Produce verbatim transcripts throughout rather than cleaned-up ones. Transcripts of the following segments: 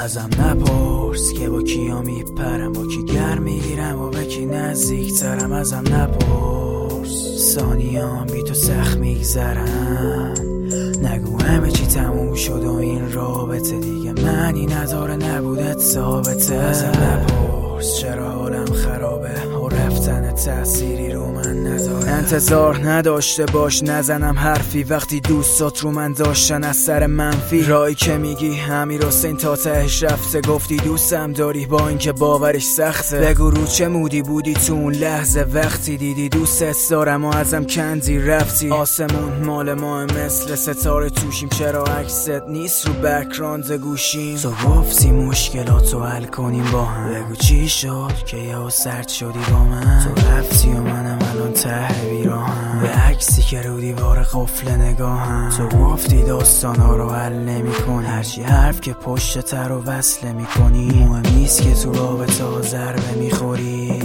ازم نپرس که با کیا میپرم، با کی گرم میگیرم و به کی نزدیک ترم. ازم نپرس ثانیام بی تو سخت میگذرم. نگو همه چی تموم شد و این رابطه دیگه معنی نداره نبودت ثابته. ازم نپرس چرا حالم خرابه و رفتن تأثیری رو من نداره. انتظار نداشته باش نزنم حرفی وقتی دوستات رو من داشتن از سر منفی. رایی که میگی امیر حسین تا تهش رفته، گفتی دوستم داری با اینکه باورش سخته. بگو رو چه مودی بودی تو اون لحظه وقتی دیدی دوستت دارم و ازم کندی رفتی. آسمون مال ما مثل ستاره توشیم، چرا عکست نیست رو بک‌گراند گوشیم؟ تو گفتی مشکلاتو حل کنیم با هم، بگو چی شد که یهو سرد شدی با من. تو رفتی و منم الان ته بیراهم، به عکسی که رو دیوار قفل نگاهم. تو گفتی داستانا رو حل نمی کنی، هرچی حرف که پشت تر رو وصل می کنی. مهم نیست که تو رابطه ها ضربه میخوری.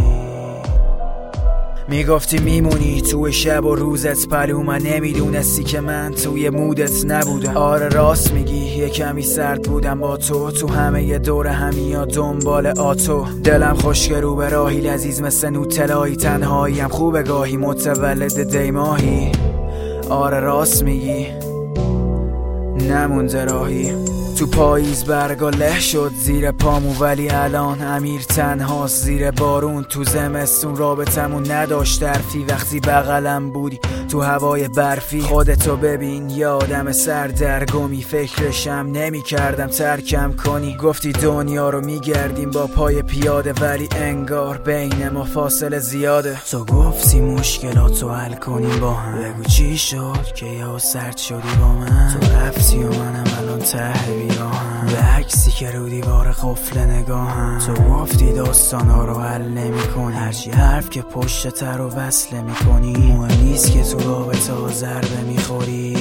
میگفتی میمونی توی شب و روزت پلو، من نمیدونستی که من توی مودت نبودم. آره راست میگی یه کمی سرد بودم با تو، تو همه ی دور همیا دنبال آتو. دلم خشک رو به راهی لذیذ مثل نوتلایی، تنهاییم خوبه گاهی متولد دیماهی. آره راست میگی نمونده راهی. تو پاییز برگا له شد زیر پامو، ولی الان امیر تنهاست زیر بارون. تو زمستون رابطمون نداشت حرفی، وقتی بغلم بودی تو هوای برفی. خودتو ببین یه آدم سردرگمی، فکرشم نمی کردم ترکم کنی. گفتی دنیا رو میگردیم با پای پیاده، ولی انگار بین ما فاصله زیاده. تو گفتی مشکلاتو حل کنیم با هم، بگو چی شد که یهو سرد شدی با من. تو رفتی و منم الان ته بیراهم، به عکسی که رو دیوار قفل نگاهم. تو گفتی داستانا رو حل نمی کنی، هرچی حرف که پشت تر رو وصل می کنی. مهم نیست که تو رابطه ها ضربه میخوری.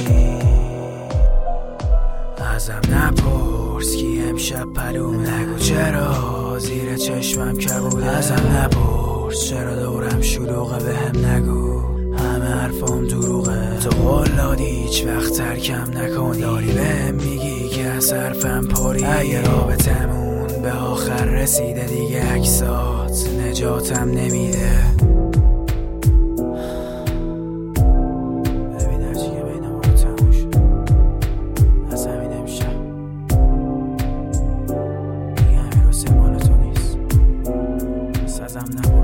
ازم نپرس کی امشب پلومه، نگو چرا زیر چشمم کبوده. ازم نپرس چرا دورم شلوغه، بهم نگو همه حرفام دروغه. تو قول دادی هیچ وقت ترکم نکنی، داری بهم میگی که از حرفم پاری. اگه رابطمون به آخر رسیده دیگه عکسات نجاتم نمیده. ببین هرچی که بین ما رو تموم شد از همین امشب دیگه امیر حسین مال تو نیست. بس ازم نپرس.